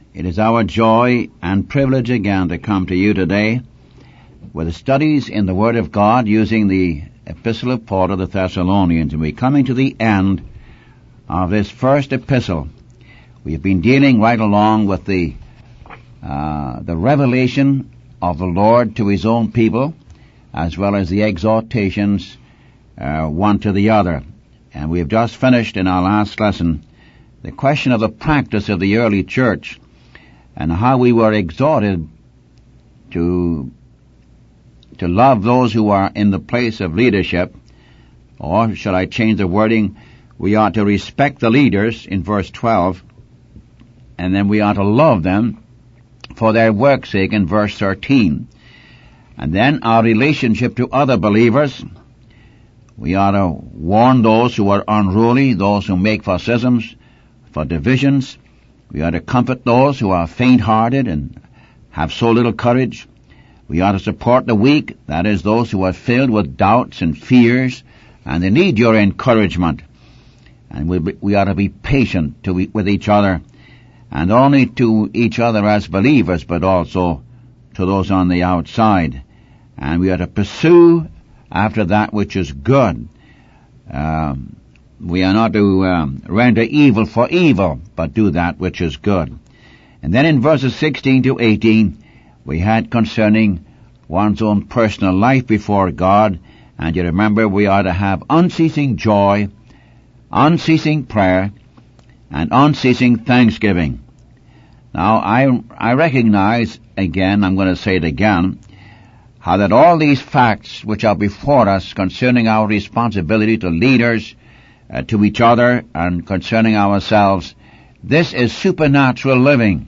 It is our joy and privilege again to come to you today with the studies in the Word of God using the Epistle of Paul to the Thessalonians. And we're coming to the end of this first epistle. We've been dealing right along with the revelation of the Lord to His own people, as well as the exhortations one to the other. And we have just finished in our last lesson the question of the practice of the early church and how we were exhorted to love those who are in the place of leadership, or should I change the wording, we ought to respect the leaders in verse 12, and then we ought to love them for their work's sake in verse 13. And then our relationship to other believers, we ought to warn those who are unruly, those who make for schisms, for divisions. We ought to comfort those who are faint-hearted and have so little courage. We ought to support the weak, that is, those who are filled with doubts and fears, and they need your encouragement. And we ought to be patient with each other, and not only to each other as believers, but also to those on the outside. And we ought to pursue after that which is good. We are not to render evil for evil, but do that which is good. And then in verses 16 to 18, we had concerning one's own personal life before God, and you remember we are to have unceasing joy, unceasing prayer, and unceasing thanksgiving. Now, I recognize, again, I'm going to say it again, how that all these facts which are before us concerning our responsibility to leaders, to each other, and concerning ourselves, this is supernatural living.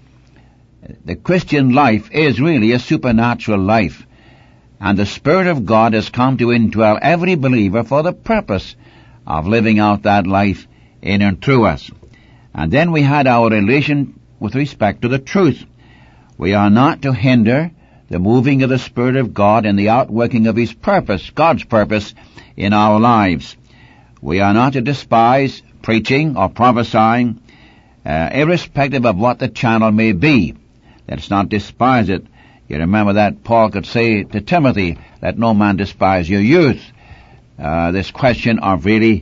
The Christian life is really a supernatural life, and the Spirit of God has come to indwell every believer for the purpose of living out that life in and through us. And then we had our relation with respect to the truth. We are not to hinder the moving of the Spirit of God and the outworking of His purpose, God's purpose, in our lives. We are not to despise preaching or prophesying, irrespective of what the channel may be. Let's not despise it. You remember that Paul could say to Timothy, let no man despise your youth. This question of really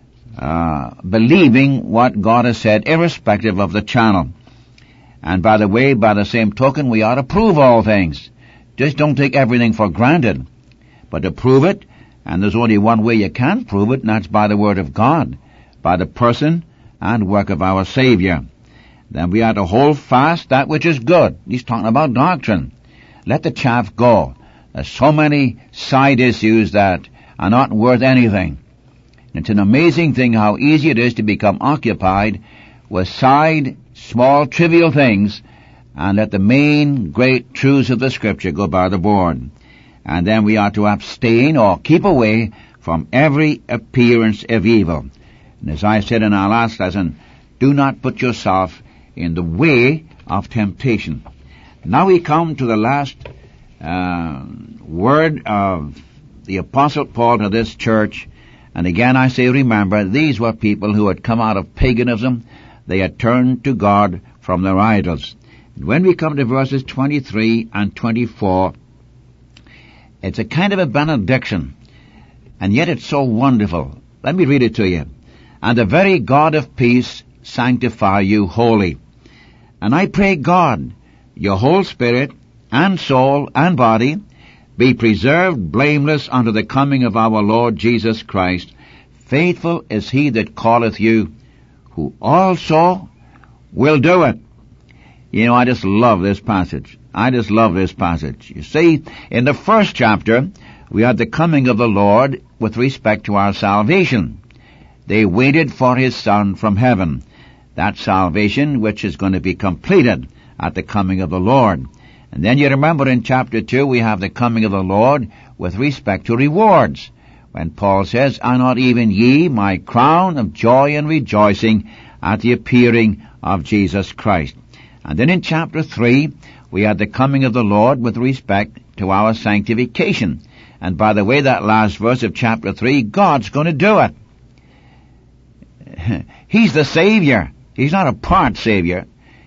believing what God has said, irrespective of the channel. And by the way, by the same token, we ought to prove all things. Just don't take everything for granted, but to prove it. And there's only one way you can prove it, and that's by the Word of God, by the person and work of our Savior. Then we are to hold fast that which is good. He's talking about doctrine. Let the chaff go. There's so many side issues that are not worth anything. It's an amazing thing how easy it is to become occupied with side, small, trivial things, and let the main, great truths of the Scripture go by the board. And then we are to abstain or keep away from every appearance of evil. And as I said in our last lesson, do not put yourself in the way of temptation. Now we come to the last word of the Apostle Paul to this church. And again I say, remember, these were people who had come out of paganism. They had turned to God from their idols. And when we come to verses 23 and 24, it's a kind of a benediction, and yet it's so wonderful. Let me read it to you. And the very God of peace sanctify you wholly. And I pray God, your whole spirit and soul and body be preserved blameless unto the coming of our Lord Jesus Christ. Faithful is He that calleth you, who also will do it. You know, I just love this passage. You see, in the first chapter, we had the coming of the Lord with respect to our salvation. They waited for His Son from heaven. That salvation which is going to be completed at the coming of the Lord. And then you remember in chapter 2, we have the coming of the Lord with respect to rewards. When Paul says, are not even ye my crown of joy and rejoicing at the appearing of Jesus Christ? And then in chapter 3, we had the coming of the Lord with respect to our sanctification. And by the way, that last verse of chapter 3, God's going to do it. He's the Savior. He's not a part Savior.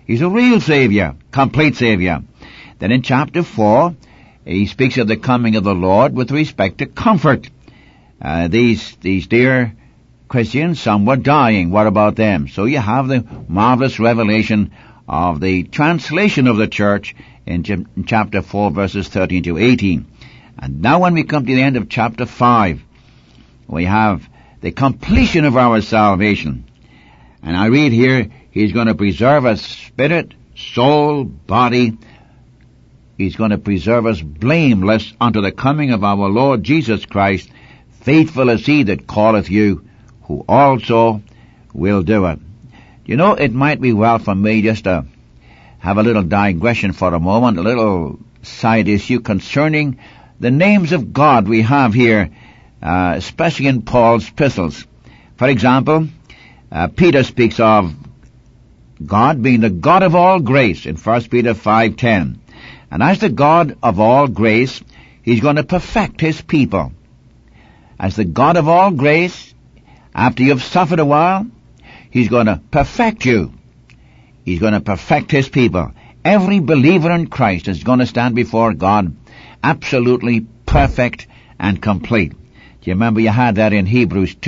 He's a real Savior, complete Savior. Then in chapter 4, he speaks of the coming of the Lord with respect to comfort. These dear Christians, some were dying. What about them? So you have the marvelous revelation of the translation of the church in chapter 4, verses 13 to 18. And now when we come to the end of chapter 5, we have the completion of our salvation. And I read here, He's going to preserve us spirit, soul, body. He's going to preserve us blameless unto the coming of our Lord Jesus Christ. Faithful is He that calleth you, who also will do it. You know, it might be well for me just to have a little digression for a moment, a little side issue concerning the names of God we have here, especially in Paul's epistles. For example, Peter speaks of God being the God of all grace in 1 Peter 5:10. And as the God of all grace, He's going to perfect His people. As the God of all grace, after you've suffered a while, He's going to perfect you. He's going to perfect His people. Every believer in Christ is going to stand before God absolutely perfect and complete. Do you remember you had that in Hebrews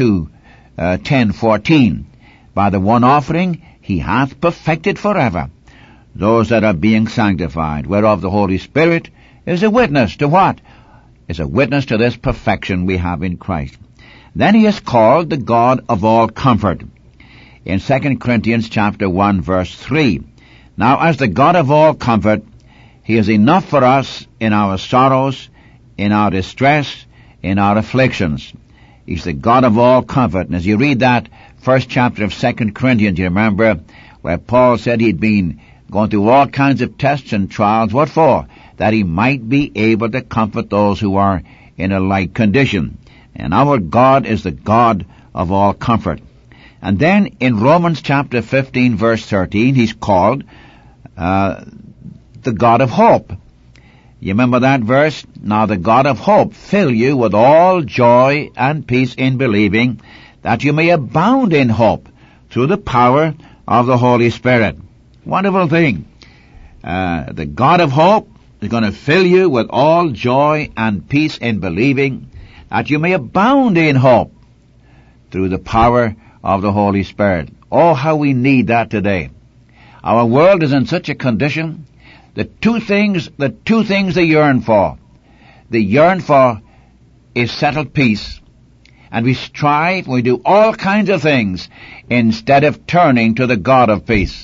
2:10-14? By the one offering, He hath perfected forever those that are being sanctified, whereof the Holy Spirit is a witness to what? Is a witness to this perfection we have in Christ. Then He is called the God of all comfort. In 2 Corinthians chapter 1 verse 3. Now as the God of all comfort, He is enough for us in our sorrows, in our distress, in our afflictions. He's the God of all comfort. And as you read that first chapter of 2 Corinthians, you remember where Paul said he'd been going through all kinds of tests and trials. What for? That he might be able to comfort those who are in a like condition. And our God is the God of all comfort. And then in Romans chapter 15 verse 13, He's called the God of hope. You remember that verse? Now the God of hope fill you with all joy and peace in believing, that you may abound in hope through the power of the Holy Spirit. Wonderful thing. The God of hope is going to fill you with all joy and peace in believing, that you may abound in hope through the power of the Holy Spirit. Oh, how we need that today. Our world is in such a condition. The two things they yearn for. They yearn for is settled peace. And we strive, we do all kinds of things instead of turning to the God of peace.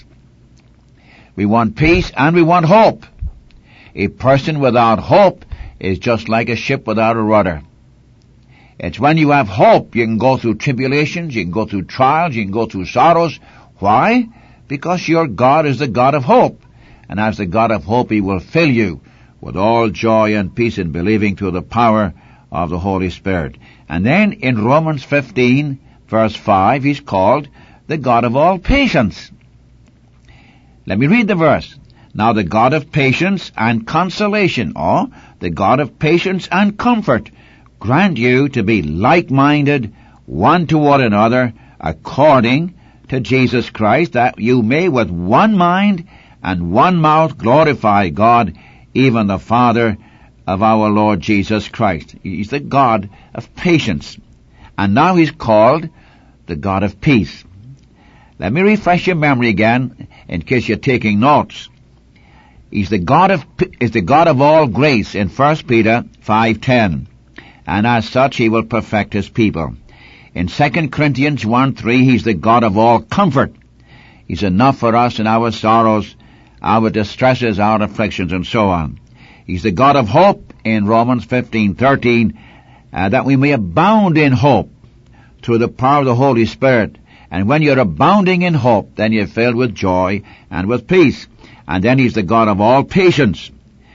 We want peace and we want hope. A person without hope is just like a ship without a rudder. It's when you have hope you can go through tribulations, you can go through trials, you can go through sorrows. Why? Because your God is the God of hope. And as the God of hope, He will fill you with all joy and peace in believing through the power of the Holy Spirit. And then in Romans 15, verse 5, He's called the God of all patience. Let me read the verse. Now the God of patience and consolation, or the God of patience and comfort, grant you to be like-minded one toward another according to Jesus Christ, that you may with one mind and one mouth glorify God, even the Father of our Lord Jesus Christ. He's the God of patience. And now He's called the God of peace. Let me refresh your memory again in case you're taking notes. He's the God of all grace in 1 Peter 5:10. And as such He will perfect His people. In 2 Corinthians 1:3, He's the God of all comfort. He's enough for us in our sorrows, our distresses, our afflictions, and so on. He's the God of hope in Romans 15:13, that we may abound in hope through the power of the Holy Spirit. And when you're abounding in hope, then you're filled with joy and with peace. And then He's the God of all patience.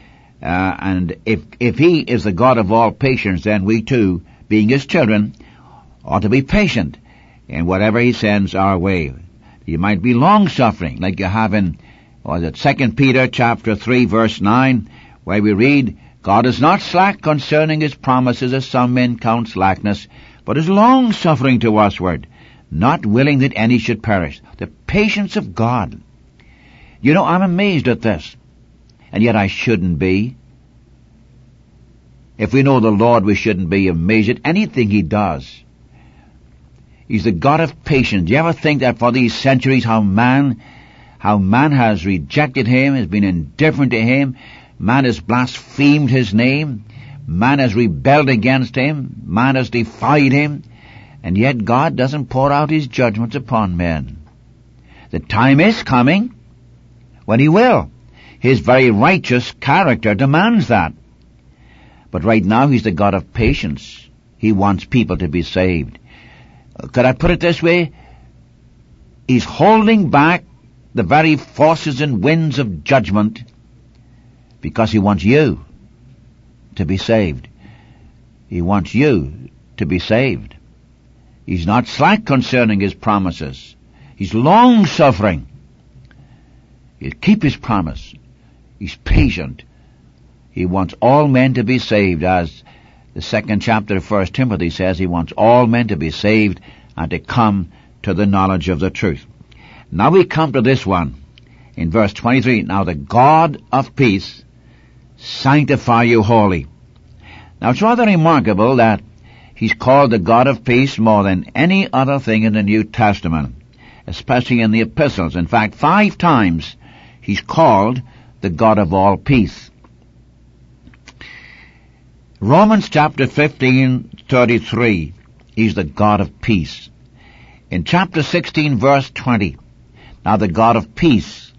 And if He is the God of all patience, then we too, being His children, ought to be patient in whatever He sends our way. You might be long-suffering, like you have in 2 Peter chapter 3 verse 9, where we read, God is not slack concerning His promises, as some men count slackness, but is long-suffering to usward, not willing that any should perish. The patience of God. You know, I'm amazed at this. And yet I shouldn't be. If we know the Lord, we shouldn't be amazed at anything He does. He's the God of patience. Do you ever think that for these centuries how man has rejected Him, has been indifferent to Him, man has blasphemed His name, man has rebelled against Him, man has defied Him, and yet God doesn't pour out His judgments upon men. The time is coming when He will. His very righteous character demands that. But right now He's the God of patience. He wants people to be saved. Could I put it this way? He's holding back the very forces and winds of judgment because He wants you to be saved. He wants you to be saved. He's not slack concerning His promises. He's long-suffering. He'll keep His promise. He's patient. He wants all men to be saved, as the 2nd chapter of 1 Timothy says. He wants all men to be saved and to come to the knowledge of the truth. Now we come to this one in verse 23. Now the God of peace sanctify you wholly. Now it's rather remarkable that He's called the God of peace more than any other thing in the New Testament, especially in the epistles. In fact, 5 times He's called the God of all peace. Romans chapter 15:33, He's the God of peace. In chapter 16 verse 20, now the God of peace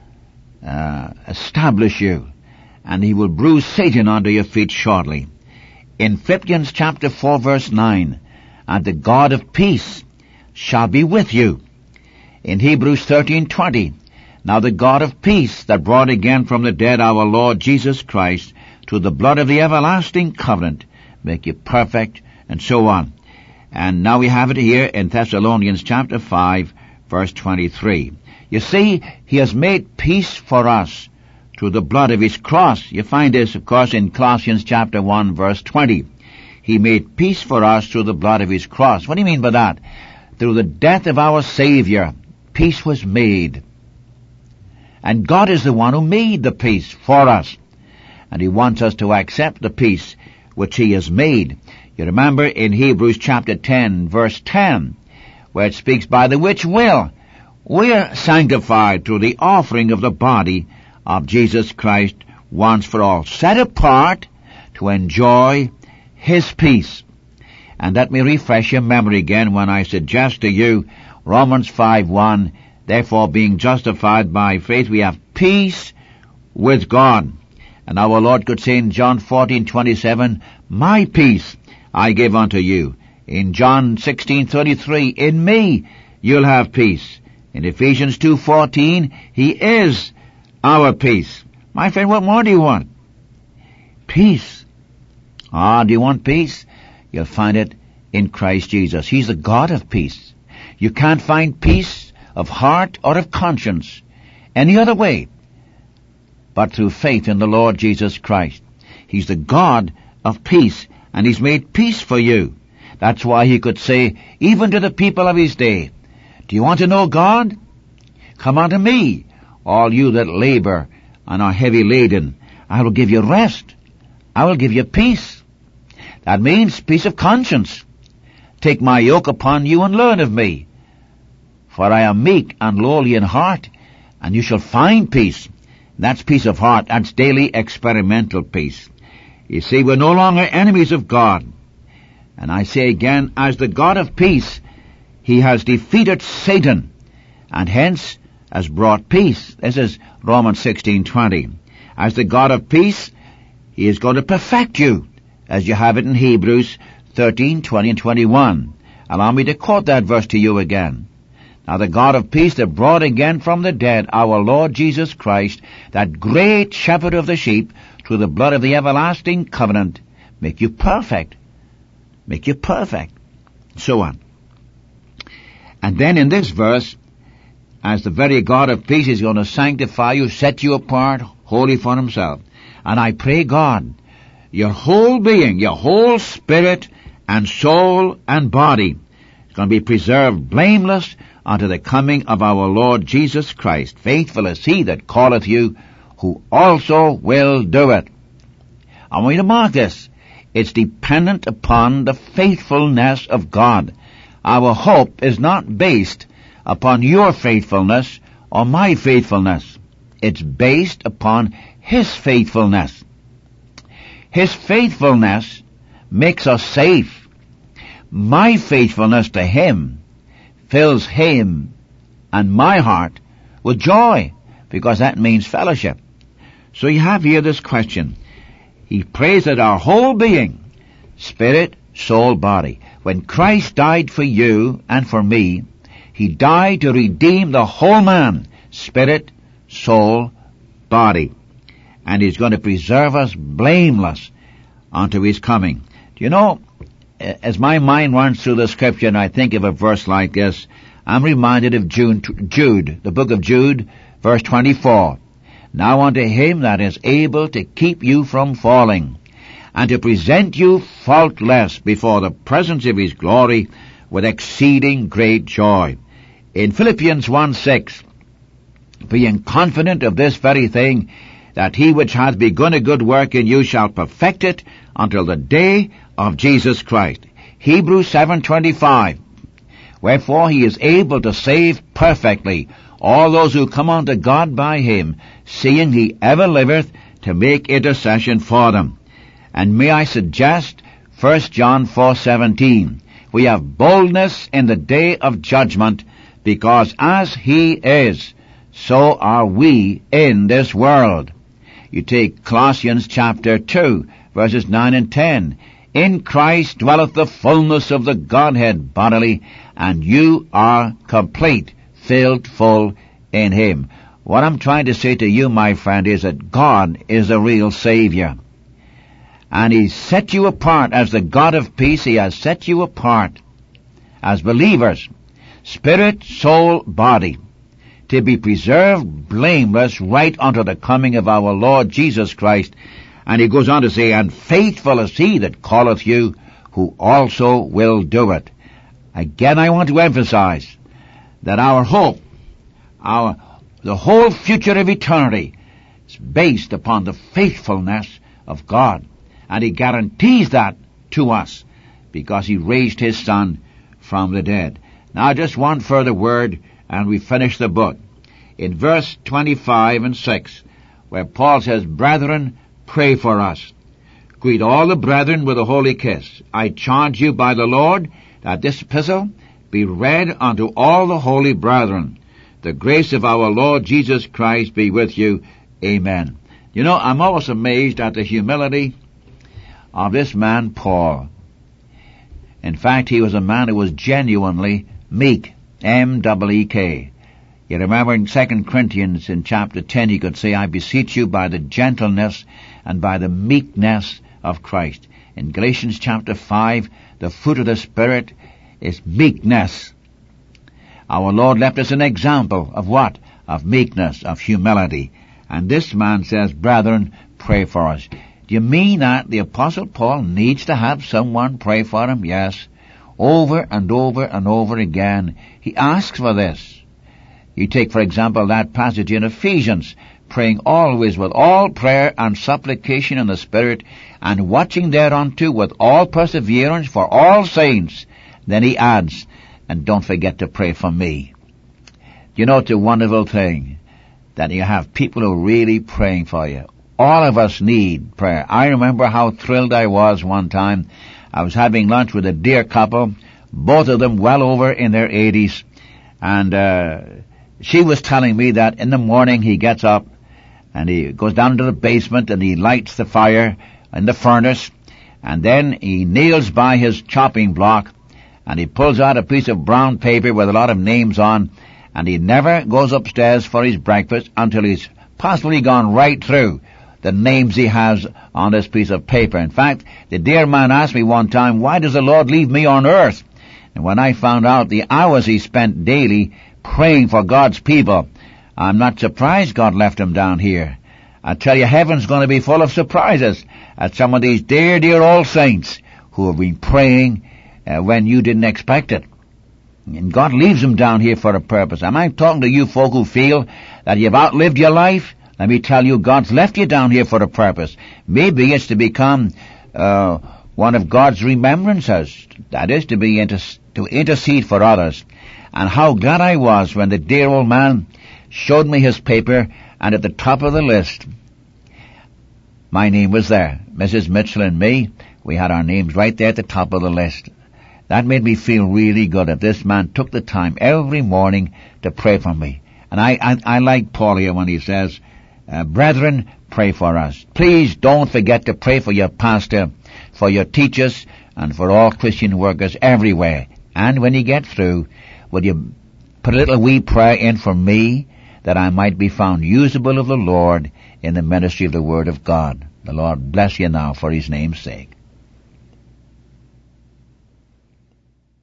establish you, and He will bruise Satan under your feet shortly. In Philippians chapter 4 verse 9, and the God of peace shall be with you. In Hebrews 13:20, now the God of peace that brought again from the dead our Lord Jesus Christ to the blood of the everlasting covenant, make you perfect, and so on. And now we have it here in Thessalonians chapter 5 verse 23. You see, He has made peace for us through the blood of His cross. You find this, of course, in Colossians chapter 1 verse 20. He made peace for us through the blood of His cross. What do you mean by that? Through the death of our Savior, peace was made. And God is the one who made the peace for us. And He wants us to accept the peace which He has made. You remember in Hebrews chapter 10 verse 10, where it speaks, by the which will we are sanctified through the offering of the body of Jesus Christ once for all, set apart to enjoy His peace. And let me refresh your memory again when I suggest to you Romans 5:1, therefore being justified by faith we have peace with God. And our Lord could say in John 14:27, my peace I give unto you. In John 16:33, in me you'll have peace. In Ephesians 2:14, He is our peace. My friend, what more do you want? Peace. Do you want peace? You'll find it in Christ Jesus. He's the God of peace. You can't find peace of heart or of conscience any other way but through faith in the Lord Jesus Christ. He's the God of peace, and He's made peace for you. That's why He could say, even to the people of His day, do you want to know God? Come unto me, all you that labor and are heavy laden. I will give you rest. I will give you peace. That means peace of conscience. Take my yoke upon you and learn of me. For I am meek and lowly in heart, and you shall find peace. That's peace of heart. That's daily experimental peace. You see, we're no longer enemies of God. And I say again, as the God of peace, He has defeated Satan, and hence has brought peace. This is Romans 16:20. As the God of peace, He is going to perfect you, as you have it in Hebrews 13:20 and 21. Allow me to quote that verse to you again. Now the God of peace that brought again from the dead our Lord Jesus Christ, that great shepherd of the sheep, through the blood of the everlasting covenant, make you perfect. Make you perfect. So on. And then in this verse, as the very God of peace is going to sanctify you, set you apart, holy for Himself. And I pray God, your whole being, your whole spirit and soul and body It's going to be preserved blameless unto the coming of our Lord Jesus Christ. Faithful is he that calleth you, who also will do it. I want you to mark this. It's dependent upon the faithfulness of God. Our hope is not based upon your faithfulness or my faithfulness. It's based upon his faithfulness. His faithfulness makes us safe. My faithfulness to him fills him and my heart with joy, because that means fellowship. So you have here this question. He prays that our whole being, spirit, soul, body. When Christ died for you and for me, he died to redeem the whole man, spirit, soul, body. And he's going to preserve us blameless unto his coming. Do you know, as my mind runs through the scripture and I think of a verse like this, I'm reminded of Jude, the book of Jude, verse 24. Now unto him that is able to keep you from falling, and to present you faultless before the presence of his glory with exceeding great joy. In Philippians 1:6, being confident of this very thing, that he which hath begun a good work in you shall perfect it until the day of Jesus Christ. Hebrews 7:25, wherefore he is able to save perfectly all those who come unto God by him, seeing he ever liveth to make intercession for them. And may I suggest 1 John 4:17, we have boldness in the day of judgment, because as he is, so are we in this world. You take Colossians chapter 2, verses 9 and 10. In Christ dwelleth the fullness of the Godhead bodily, and you are complete, filled full in him. What I'm trying to say to you, my friend, is that God is a real Savior. And he set you apart as the God of peace. He has set you apart as believers, spirit, soul, body, to be preserved blameless right unto the coming of our Lord Jesus Christ. And he goes on to say, and faithful is he that calleth you, who also will do it. Again, I want to emphasize that our hope, the whole future of eternity, is based upon the faithfulness of God. And he guarantees that to us because he raised his Son from the dead. Now just one further word and we finish the book. In verse 25 and 6, where Paul says, brethren, pray for us. Greet all the brethren with a holy kiss. I charge you by the Lord that this epistle be read unto all the holy brethren. The grace of our Lord Jesus Christ be with you. Amen. You know, I'm always amazed at the humility of this man, Paul. In fact, he was a man who was genuinely meek. M-E-E-K. You remember in 2 Corinthians in chapter 10, he could say, I beseech you by the gentleness and by the meekness of Christ. In Galatians chapter 5, the fruit of the Spirit is meekness. Our Lord left us an example of what? Of meekness, of humility. And this man says, brethren, pray for us. Do you mean that the Apostle Paul needs to have someone pray for him? Yes. Over and over and over again, he asks for this. You take, for example, that passage in Ephesians, praying always with all prayer and supplication in the Spirit, and watching thereunto with all perseverance for all saints. Then he adds, and don't forget to pray for me. You know, it's a wonderful thing that you have people who are really praying for you. All of us need prayer. I remember how thrilled I was one time. I was having lunch with a dear couple, both of them well over in their 80s, and she was telling me that in the morning he gets up and he goes down to the basement and he lights the fire in the furnace, and then he kneels by his chopping block and he pulls out a piece of brown paper with a lot of names on, and he never goes upstairs for his breakfast until he's possibly gone right through the names he has on this piece of paper. In fact, the dear man asked me one time, why does the Lord leave me on earth? And when I found out the hours he spent daily praying for God's people, I'm not surprised God left him down here. I tell you, heaven's going to be full of surprises at some of these dear, dear old saints who have been praying when you didn't expect it. And God leaves them down here for a purpose. Am I talking to you folk who feel that you've outlived your life? Let me tell you, God's left you down here for a purpose. Maybe it's to become one of God's remembrances. That is, to intercede for others. And how glad I was when the dear old man showed me his paper, and at the top of the list, my name was there. Mrs. Mitchell and me, we had our names right there at the top of the list. That made me feel really good that this man took the time every morning to pray for me. And I like Paul here when he says, brethren, pray for us. Please don't forget to pray for your pastor, for your teachers, and for all Christian workers everywhere. And when you get through, will you put a little wee prayer in for me, that I might be found usable of the Lord in the ministry of the Word of God. The Lord bless you now for His name's sake.